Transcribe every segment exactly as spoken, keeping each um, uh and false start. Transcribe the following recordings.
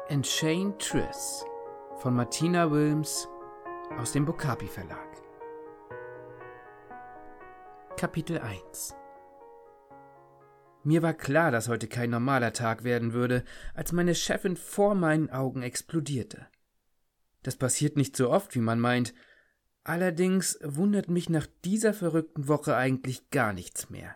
Enchained Triss von Martina Wilms aus dem Bokapi Verlag. Kapitel eins. Mir war klar, dass heute kein normaler Tag werden würde, als meine Chefin vor meinen Augen explodierte. Das passiert nicht so oft, wie man meint. Allerdings wundert mich nach dieser verrückten Woche eigentlich gar nichts mehr.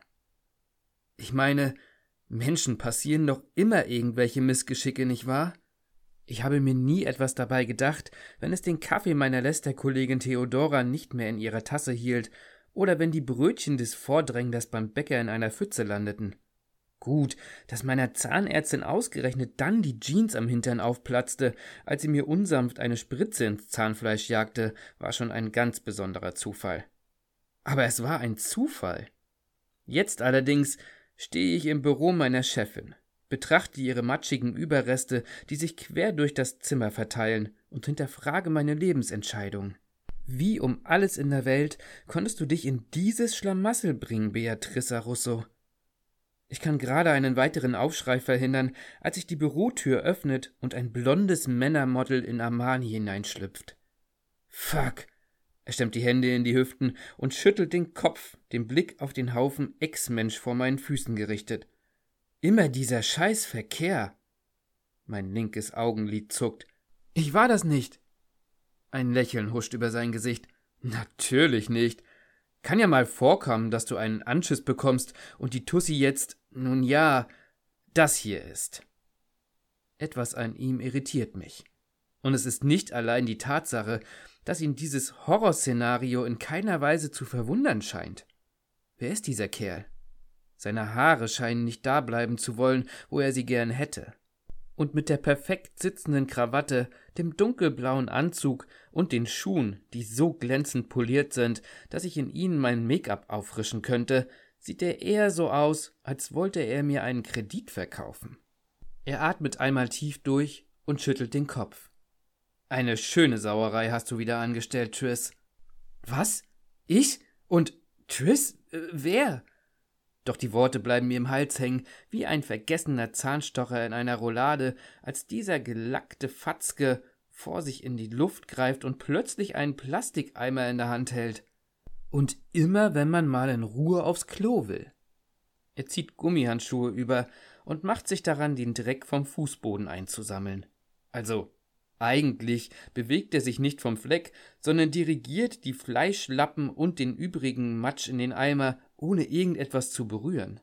Ich meine, Menschen passieren doch immer irgendwelche Missgeschicke, nicht wahr? Ich habe mir nie etwas dabei gedacht, wenn es den Kaffee meiner Lästerkollegin Theodora nicht mehr in ihrer Tasse hielt oder wenn die Brötchen des Vordrängers beim Bäcker in einer Pfütze landeten. Gut, dass meiner Zahnärztin ausgerechnet dann die Jeans am Hintern aufplatzte, als sie mir unsanft eine Spritze ins Zahnfleisch jagte, war schon ein ganz besonderer Zufall. Aber es war ein Zufall. Jetzt allerdings stehe ich im Büro meiner Chefin, betrachte ihre matschigen Überreste, die sich quer durch das Zimmer verteilen, und hinterfrage meine Lebensentscheidung. Wie um alles in der Welt konntest du dich in dieses Schlamassel bringen, Beatrice Russo? Ich kann gerade einen weiteren Aufschrei verhindern, als sich die Bürotür öffnet und ein blondes Männermodel in Armani hineinschlüpft. Fuck! Er stemmt die Hände in die Hüften und schüttelt den Kopf, den Blick auf den Haufen Ex-Mensch vor meinen Füßen gerichtet. Immer dieser scheiß Verkehr. Mein linkes Augenlid zuckt. Ich war das nicht. Ein Lächeln huscht über sein Gesicht. Natürlich nicht. Kann ja mal vorkommen, dass du einen Anschiss bekommst und die Tussi jetzt, nun ja, das hier ist. Etwas an ihm irritiert mich. Und es ist nicht allein die Tatsache, dass ihn dieses Horrorszenario in keiner Weise zu verwundern scheint. Wer ist dieser Kerl? Seine Haare scheinen nicht da bleiben zu wollen, wo er sie gern hätte. Und mit der perfekt sitzenden Krawatte, dem dunkelblauen Anzug und den Schuhen, die so glänzend poliert sind, dass ich in ihnen mein Make-up auffrischen könnte, sieht er eher so aus, als wollte er mir einen Kredit verkaufen. Er atmet einmal tief durch und schüttelt den Kopf. Eine schöne Sauerei hast du wieder angestellt, Triss. Was? Ich? Und Triss? Äh, wer? Doch die Worte bleiben mir im Hals hängen, wie ein vergessener Zahnstocher in einer Roulade, als dieser gelackte Fatzke vor sich in die Luft greift und plötzlich einen Plastikeimer in der Hand hält. Und immer, wenn man mal in Ruhe aufs Klo will. Er zieht Gummihandschuhe über und macht sich daran, den Dreck vom Fußboden einzusammeln. Also, eigentlich bewegt er sich nicht vom Fleck, sondern dirigiert die Fleischlappen und den übrigen Matsch in den Eimer, ohne irgendetwas zu berühren.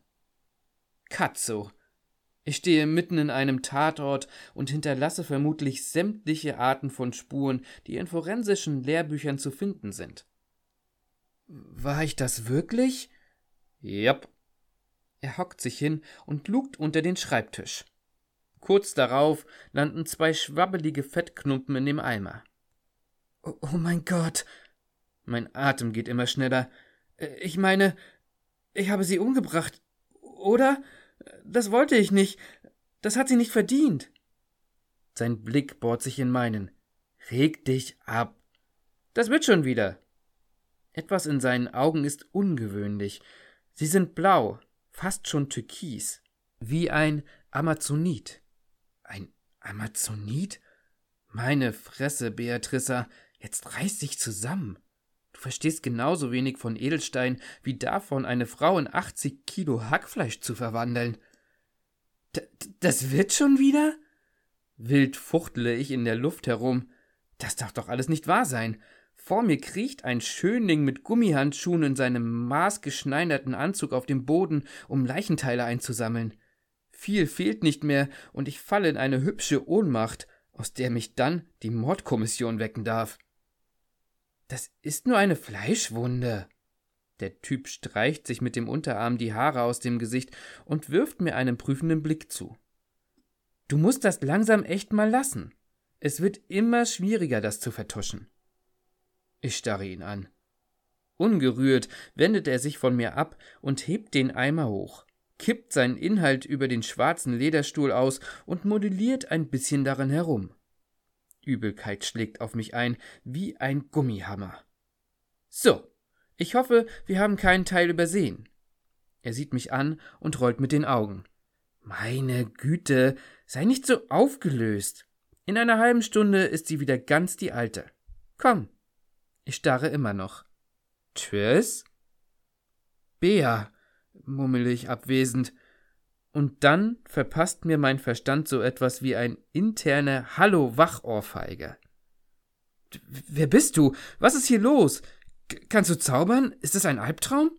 Katzo! Ich stehe mitten in einem Tatort und hinterlasse vermutlich sämtliche Arten von Spuren, die in forensischen Lehrbüchern zu finden sind. War ich das wirklich? Jap. Er hockt sich hin und lugt unter den Schreibtisch. Kurz darauf landen zwei schwabbelige Fettklumpen in dem Eimer. Oh, oh mein Gott! Mein Atem geht immer schneller. Ich meine, ich habe sie umgebracht, oder? Das wollte ich nicht. Das hat sie nicht verdient. Sein Blick bohrt sich in meinen. Reg dich ab. Das wird schon wieder. Etwas in seinen Augen ist ungewöhnlich. Sie sind blau, fast schon türkis, wie ein Amazonit. Ein Amazonit? Meine Fresse, Beatrice, jetzt reiß dich zusammen. Du verstehst genauso wenig von Edelstein, wie davon, eine Frau in achtzig Kilo Hackfleisch zu verwandeln. D- das wird schon wieder? Wild fuchtle ich in der Luft herum. Das darf doch alles nicht wahr sein. Vor mir kriecht ein Schönling mit Gummihandschuhen in seinem maßgeschneiderten Anzug auf dem Boden, um Leichenteile einzusammeln. Viel fehlt nicht mehr, und ich falle in eine hübsche Ohnmacht, aus der mich dann die Mordkommission wecken darf. Das ist nur eine Fleischwunde. Der Typ streicht sich mit dem Unterarm die Haare aus dem Gesicht und wirft mir einen prüfenden Blick zu. Du musst das langsam echt mal lassen. Es wird immer schwieriger, das zu vertuschen. Ich starre ihn an. Ungerührt wendet er sich von mir ab und hebt den Eimer hoch, kippt seinen Inhalt über den schwarzen Lederstuhl aus und modelliert ein bisschen daran herum. Übelkeit schlägt auf mich ein, wie ein Gummihammer. So, ich hoffe, wir haben keinen Teil übersehen. Er sieht mich an und rollt mit den Augen. Meine Güte, sei nicht so aufgelöst. In einer halben Stunde ist sie wieder ganz die Alte. Komm. Ich starre immer noch. Tschüss? Bea, murmle ich abwesend. Und dann verpasst mir mein Verstand so etwas wie ein interne Hallo-Wach-Ohrfeige. Wer bist du? Was ist hier los? K- kannst du zaubern? Ist es ein Albtraum?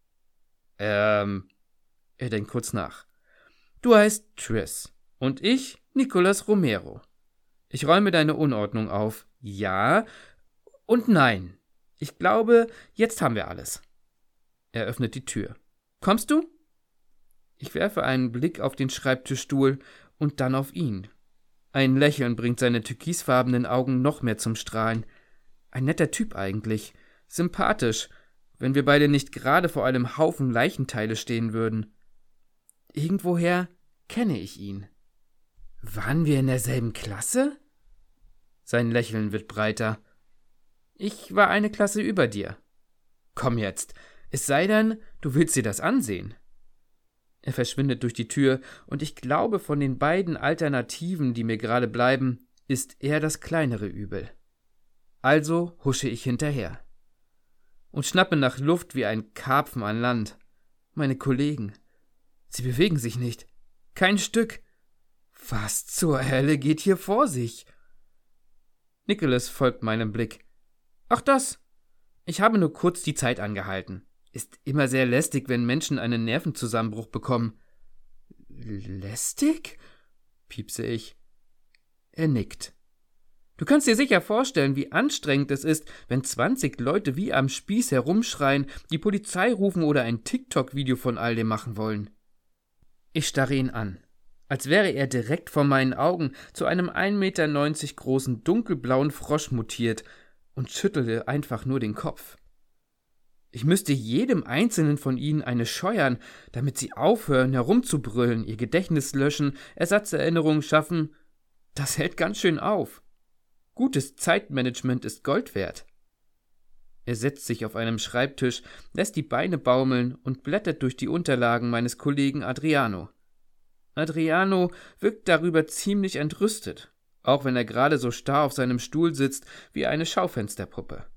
Ähm, er denkt kurz nach. Du heißt Triss und ich Nicolas Romero. Ich räume deine Unordnung auf. Ja und nein. Ich glaube, jetzt haben wir alles. Er öffnet die Tür. Kommst du? Ich werfe einen Blick auf den Schreibtischstuhl und dann auf ihn. Ein Lächeln bringt seine türkisfarbenen Augen noch mehr zum Strahlen. Ein netter Typ eigentlich. Sympathisch, wenn wir beide nicht gerade vor einem Haufen Leichenteile stehen würden. Irgendwoher kenne ich ihn. Waren wir in derselben Klasse? Sein Lächeln wird breiter. Ich war eine Klasse über dir. Komm jetzt, es sei denn, du willst dir das ansehen. Er verschwindet durch die Tür, und ich glaube, von den beiden Alternativen, die mir gerade bleiben, ist er das kleinere Übel. Also husche ich hinterher und schnappe nach Luft wie ein Karpfen an Land. Meine Kollegen, sie bewegen sich nicht. Kein Stück. Was zur Hölle geht hier vor sich? Nicholas folgt meinem Blick. Ach das. Ich habe nur kurz die Zeit angehalten. Ist immer sehr lästig, wenn Menschen einen Nervenzusammenbruch bekommen. Lästig? Piepse ich. Er nickt. Du kannst dir sicher vorstellen, wie anstrengend es ist, wenn zwanzig Leute wie am Spieß herumschreien, die Polizei rufen oder ein TikTok-Video von all dem machen wollen. Ich starre ihn an, als wäre er direkt vor meinen Augen zu einem ein Meter neunzig großen dunkelblauen Frosch mutiert und schüttelte einfach nur den Kopf. Ich müsste jedem einzelnen von ihnen eine scheuern, damit sie aufhören, herumzubrüllen, ihr Gedächtnis löschen, Ersatzerinnerungen schaffen. Das hält ganz schön auf. Gutes Zeitmanagement ist Gold wert. Er setzt sich auf einem Schreibtisch, lässt die Beine baumeln und blättert durch die Unterlagen meines Kollegen Adriano. Adriano wirkt darüber ziemlich entrüstet, auch wenn er gerade so starr auf seinem Stuhl sitzt wie eine Schaufensterpuppe.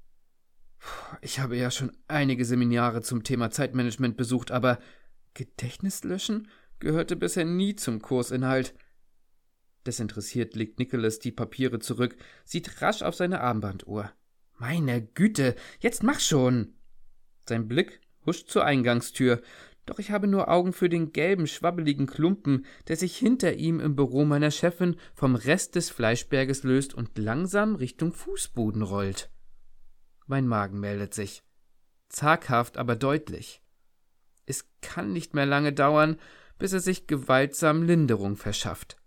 Ich habe ja schon einige Seminare zum Thema Zeitmanagement besucht, aber Gedächtnis löschen gehörte bisher nie zum Kursinhalt. Desinteressiert legt Nicholas die Papiere zurück, sieht rasch auf seine Armbanduhr. Meine Güte, jetzt mach schon! Sein Blick huscht zur Eingangstür, doch ich habe nur Augen für den gelben, schwabbeligen Klumpen, der sich hinter ihm im Büro meiner Chefin vom Rest des Fleischberges löst und langsam Richtung Fußboden rollt. Mein Magen meldet sich. Zaghaft, aber deutlich. Es kann nicht mehr lange dauern, bis er sich gewaltsam Linderung verschafft.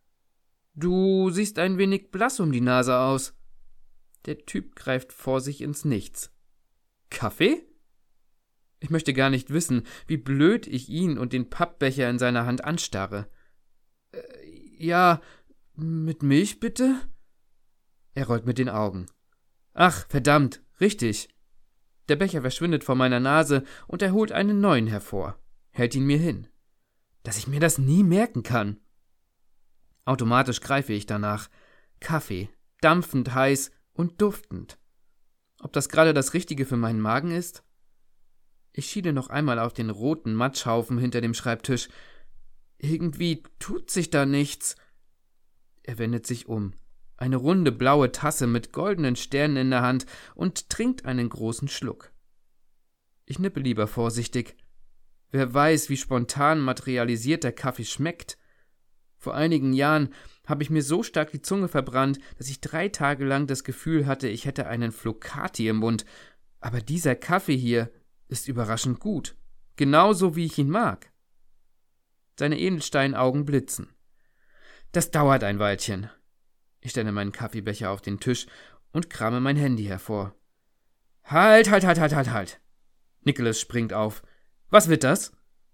Du siehst ein wenig blass um die Nase aus. Der Typ greift vor sich ins Nichts. Kaffee? Ich möchte gar nicht wissen, wie blöd ich ihn und den Pappbecher in seiner Hand anstarre. Äh, ja, mit Milch bitte? Er rollt mit den Augen. Ach, verdammt, richtig. Der Becher verschwindet vor meiner Nase und er holt einen neuen hervor, hält ihn mir hin. Dass ich mir das nie merken kann. Automatisch greife ich danach. Kaffee, dampfend heiß und duftend. Ob das gerade das Richtige für meinen Magen ist? Ich schiele noch einmal auf den roten Matschhaufen hinter dem Schreibtisch. Irgendwie tut sich da nichts. Er wendet sich um. Eine runde blaue Tasse mit goldenen Sternen in der Hand und trinkt einen großen Schluck. Ich nippe lieber vorsichtig. Wer weiß, wie spontan materialisiert der Kaffee schmeckt. Vor einigen Jahren habe ich mir so stark die Zunge verbrannt, dass ich drei Tage lang das Gefühl hatte, ich hätte einen Flocati im Mund. Aber dieser Kaffee hier ist überraschend gut. Genauso, wie ich ihn mag. Seine Edelsteinaugen blitzen. Das dauert ein Weilchen. Ich stelle meinen Kaffeebecher auf den Tisch und krame mein Handy hervor. Halt, halt, halt, halt, halt, halt. Nicholas springt auf. Was wird das?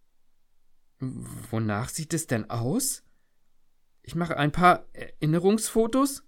Wonach sieht es denn aus? Ich mache ein paar Erinnerungsfotos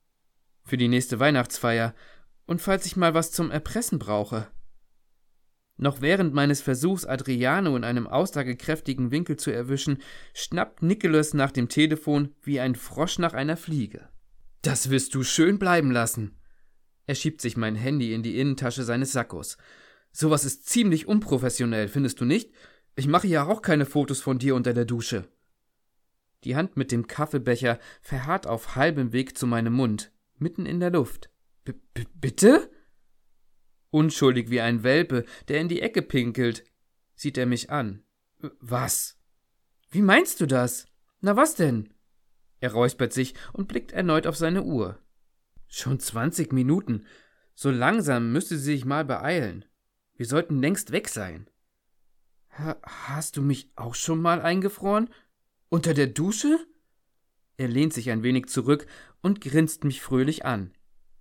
für die nächste Weihnachtsfeier und falls ich mal was zum Erpressen brauche. Noch während meines Versuchs, Adriano in einem aussagekräftigen Winkel zu erwischen, schnappt Nicholas nach dem Telefon wie ein Frosch nach einer Fliege. »Das wirst du schön bleiben lassen!« Er schiebt sich mein Handy in die Innentasche seines Sakkos. »Sowas ist ziemlich unprofessionell, findest du nicht? Ich mache ja auch keine Fotos von dir unter der Dusche.« Die Hand mit dem Kaffeebecher verharrt auf halbem Weg zu meinem Mund, mitten in der Luft. B- b- bitte? Unschuldig wie ein Welpe, der in die Ecke pinkelt, sieht er mich an. Was? Wie meinst du das? Na was denn? Er räuspert sich und blickt erneut auf seine Uhr. Schon zwanzig Minuten. So langsam müsste sie sich mal beeilen. Wir sollten längst weg sein. Ha- hast du mich auch schon mal eingefroren? Unter der Dusche? Er lehnt sich ein wenig zurück und grinst mich fröhlich an.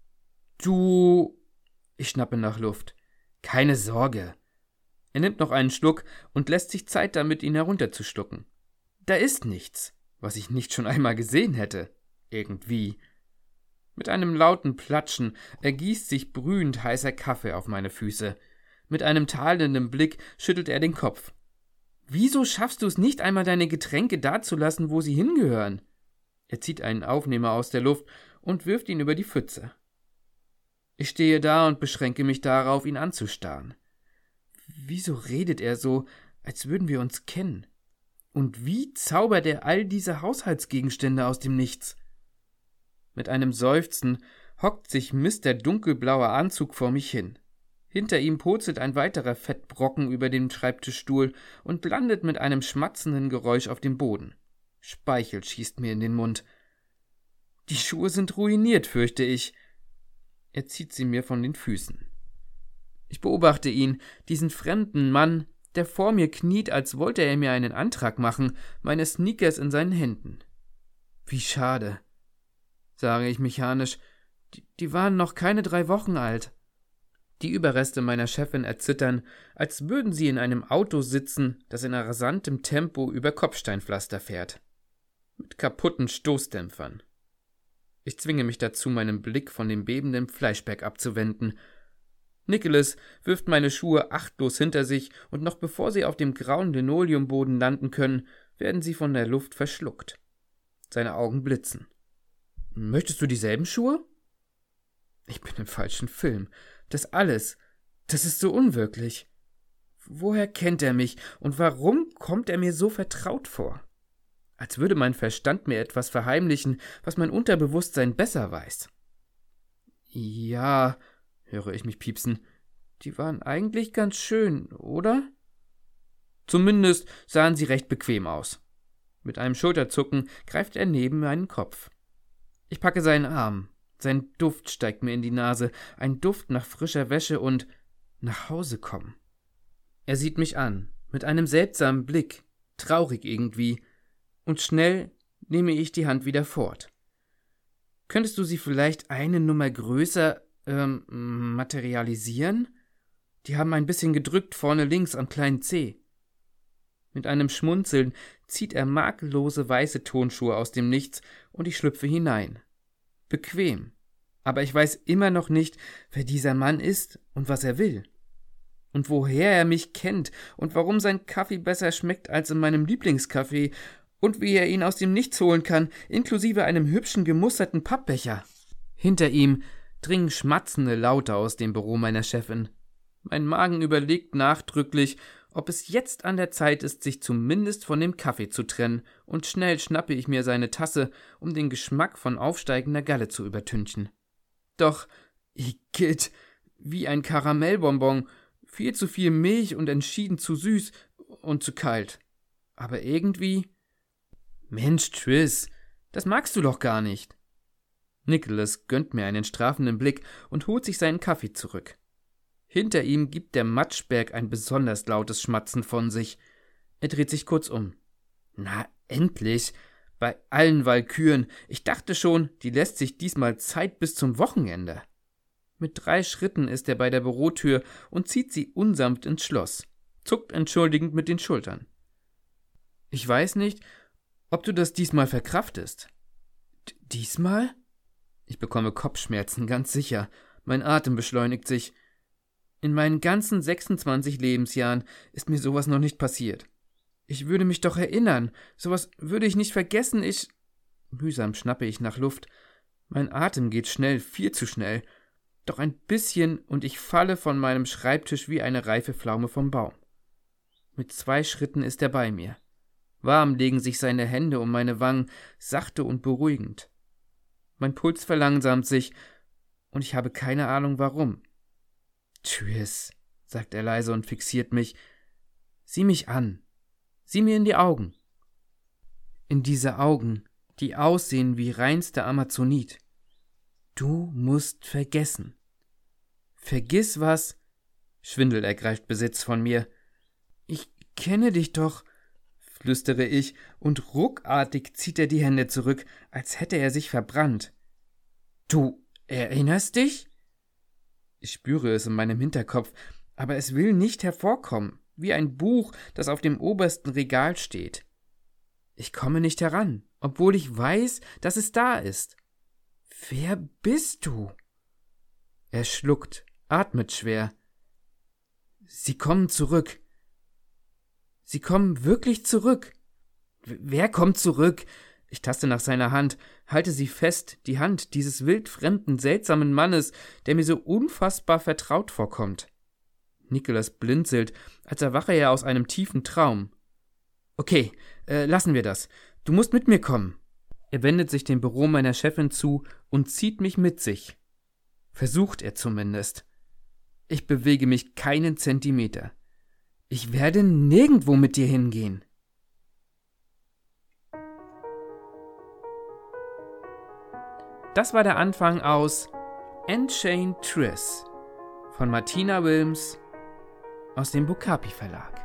Du... Ich schnappe nach Luft. Keine Sorge. Er nimmt noch einen Schluck und lässt sich Zeit damit, ihn herunterzuschlucken. Da ist nichts, was ich nicht schon einmal gesehen hätte. Irgendwie. Mit einem lauten Platschen ergießt sich brühend heißer Kaffee auf meine Füße. Mit einem tadelnden Blick schüttelt er den Kopf. Wieso schaffst du es nicht einmal, deine Getränke dazulassen, wo sie hingehören? Er zieht einen Aufnehmer aus der Luft und wirft ihn über die Pfütze. Ich stehe da und beschränke mich darauf, ihn anzustarren. Wieso redet er so, als würden wir uns kennen? Und wie zaubert er all diese Haushaltsgegenstände aus dem Nichts? Mit einem Seufzen hockt sich Mister dunkelblauer Anzug vor mich hin. Hinter ihm purzelt ein weiterer Fettbrocken über den Schreibtischstuhl und landet mit einem schmatzenden Geräusch auf dem Boden. Speichel schießt mir in den Mund. Die Schuhe sind ruiniert, fürchte ich. Er zieht sie mir von den Füßen. Ich beobachte ihn, diesen fremden Mann, der vor mir kniet, als wollte er mir einen Antrag machen, meine Sneakers in seinen Händen. Wie schade, sage ich mechanisch. Die, die waren noch keine drei Wochen alt. Die Überreste meiner Chefin erzittern, als würden sie in einem Auto sitzen, das in rasantem Tempo über Kopfsteinpflaster fährt. Mit kaputten Stoßdämpfern. Ich zwinge mich dazu, meinen Blick von dem bebenden Fleischberg abzuwenden. Nicholas wirft meine Schuhe achtlos hinter sich, und noch bevor sie auf dem grauen Linoleumboden landen können, werden sie von der Luft verschluckt. Seine Augen blitzen. »Möchtest du dieselben Schuhe?« Ich bin im falschen Film. Das alles, das ist so unwirklich. Woher kennt er mich, und warum kommt er mir so vertraut vor? Als würde mein Verstand mir etwas verheimlichen, was mein Unterbewusstsein besser weiß. Ja, höre ich mich piepsen, die waren eigentlich ganz schön, oder? Zumindest sahen sie recht bequem aus. Mit einem Schulterzucken greift er neben meinen Kopf. Ich packe seinen Arm. Sein Duft steigt mir in die Nase, ein Duft nach frischer Wäsche und nach Hause kommen. Er sieht mich an, mit einem seltsamen Blick, traurig irgendwie, und schnell nehme ich die Hand wieder fort. Könntest du sie vielleicht eine Nummer größer, ähm, materialisieren? Die haben ein bisschen gedrückt vorne links am kleinen Zeh. Mit einem Schmunzeln zieht er makellose weiße Turnschuhe aus dem Nichts und ich schlüpfe hinein. Bequem, aber ich weiß immer noch nicht, wer dieser Mann ist und was er will. Und woher er mich kennt und warum sein Kaffee besser schmeckt als in meinem Lieblingskaffee und wie er ihn aus dem Nichts holen kann, inklusive einem hübschen gemusterten Pappbecher. Hinter ihm dringen schmatzende Laute aus dem Büro meiner Chefin. Mein Magen überlegt nachdrücklich, ob es jetzt an der Zeit ist, sich zumindest von dem Kaffee zu trennen, und schnell schnappe ich mir seine Tasse, um den Geschmack von aufsteigender Galle zu übertünchen. Doch, Igitt, wie ein Karamellbonbon, viel zu viel Milch und entschieden zu süß und zu kalt. Aber irgendwie... Mensch, Tris, das magst du doch gar nicht. Nicholas gönnt mir einen strafenden Blick und holt sich seinen Kaffee zurück. Hinter ihm gibt der Matschberg ein besonders lautes Schmatzen von sich. Er dreht sich kurz um. Na, endlich! Bei allen Walküren. Ich dachte schon, die lässt sich diesmal Zeit bis zum Wochenende. Mit drei Schritten ist er bei der Bürotür und zieht sie unsanft ins Schloss, zuckt entschuldigend mit den Schultern. Ich weiß nicht, ob du das diesmal verkraftest. D- diesmal? Ich bekomme Kopfschmerzen, ganz sicher. Mein Atem beschleunigt sich. In meinen ganzen sechsundzwanzig Lebensjahren ist mir sowas noch nicht passiert. Ich würde mich doch erinnern. Sowas würde ich nicht vergessen. Ich... Mühsam schnappe ich nach Luft. Mein Atem geht schnell, viel zu schnell. Doch ein bisschen und ich falle von meinem Schreibtisch wie eine reife Pflaume vom Baum. Mit zwei Schritten ist er bei mir. Warm legen sich seine Hände um meine Wangen, sachte und beruhigend. Mein Puls verlangsamt sich und ich habe keine Ahnung warum. »Tris«, sagt er leise und fixiert mich. »Sieh mich an. Sieh mir in die Augen.« In diese Augen, die aussehen wie reinste Amazonit. »Du musst vergessen.« »Vergiss was?« Schwindel ergreift Besitz von mir. »Ich kenne dich doch«, flüstere ich, und ruckartig zieht er die Hände zurück, als hätte er sich verbrannt. »Du erinnerst dich?« Ich spüre es in meinem Hinterkopf, aber es will nicht hervorkommen, wie ein Buch, das auf dem obersten Regal steht. Ich komme nicht heran, obwohl ich weiß, dass es da ist. »Wer bist du?« Er schluckt, atmet schwer. »Sie kommen zurück. Sie kommen wirklich zurück.« »Wer kommt zurück?« Ich taste nach seiner Hand, halte sie fest, die Hand dieses wildfremden, seltsamen Mannes, der mir so unfassbar vertraut vorkommt. Nicholas blinzelt, als erwache er aus einem tiefen Traum. »Okay, äh, lassen wir das. Du musst mit mir kommen.« Er wendet sich dem Büro meiner Chefin zu und zieht mich mit sich. Versucht er zumindest. Ich bewege mich keinen Zentimeter. Ich werde nirgendwo mit dir hingehen. Das war der Anfang aus Enchained Tris von Martina Wilms aus dem Bokapi Verlag.